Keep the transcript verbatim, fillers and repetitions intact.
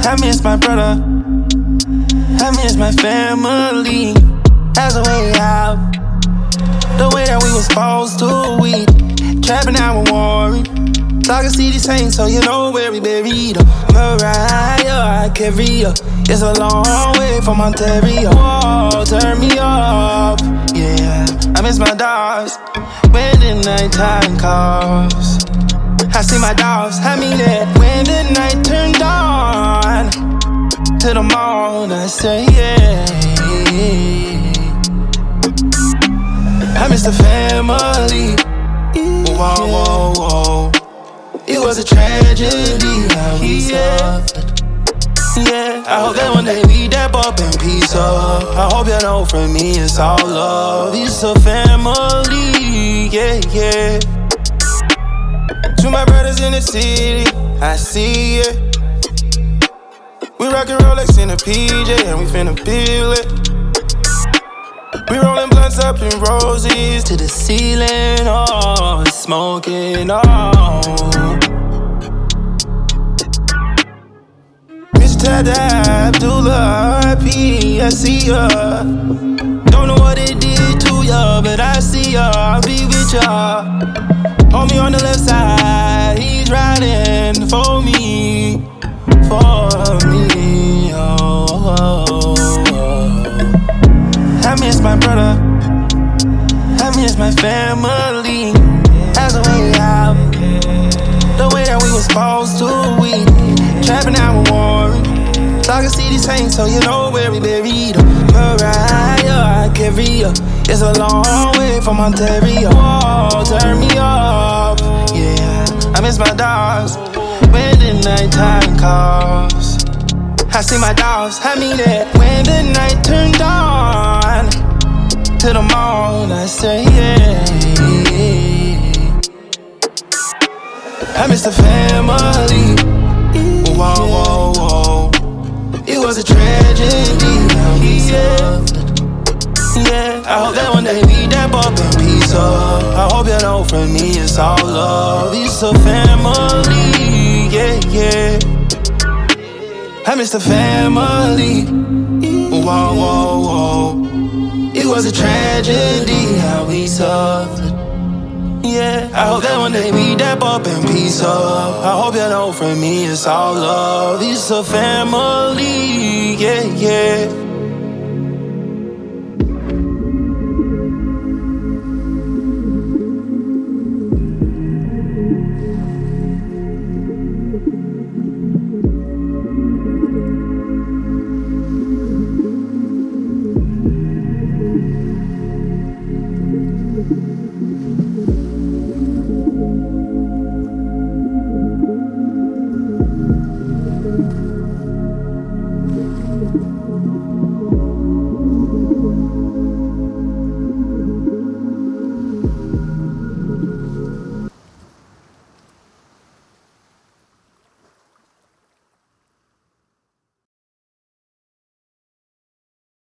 I miss my brother. I miss my family. That's the way out. The way that we was supposed to. We trapping out with Warren. Talking C D Saints, so you know where we buried her. Mariah, I carry her. It's a long way from Ontario. Whoa, turn me up. Yeah, I miss my dogs when the nighttime calls. I see my dogs, I mean it. When the night turned on to the morn, I say yeah. I miss the family. Whoa, whoa, whoa. It was a tragedy how we suffered. Yeah, I hope that one day we dap up in peace up. I hope you know from me it's all love. It's a family, yeah, yeah. To my brothers in the city, I see it. We rockin' Rolex in a P J and we finna peel it. We rollin' blunts up in roses to the ceiling, oh, smoking, oh. Mister Tada Abdullah, P, I see ya. Don't know what it did to ya, but I see ya, I'll be with ya. Homie on the left side, he's riding for me, for me, oh, oh, oh. I miss my brother, I miss my family. That's the way out, the way that we was supposed to. We trapping out with Warren, talking C D Saints, so you know where we buried her. Mariah, I carry her. It's a long way from Ontario. Whoa, turn me up. Yeah, I miss my dogs when the nighttime calls. I see my dogs, I mean it. When the night turned on to the morn, I say yeah. I miss the family. Whoa, whoa, whoa. It was a tragedy how we suffered. Yeah, I hope that one day we dap up in peace up. I hope you know from me it's all love. It's a family, yeah, yeah. I miss the family. Whoa, whoa, whoa. It was a tragedy how we suffered. Yeah, I hope that one day we dap up in peace up. I hope you know from me it's all love. It's a family, yeah, yeah. Thank you.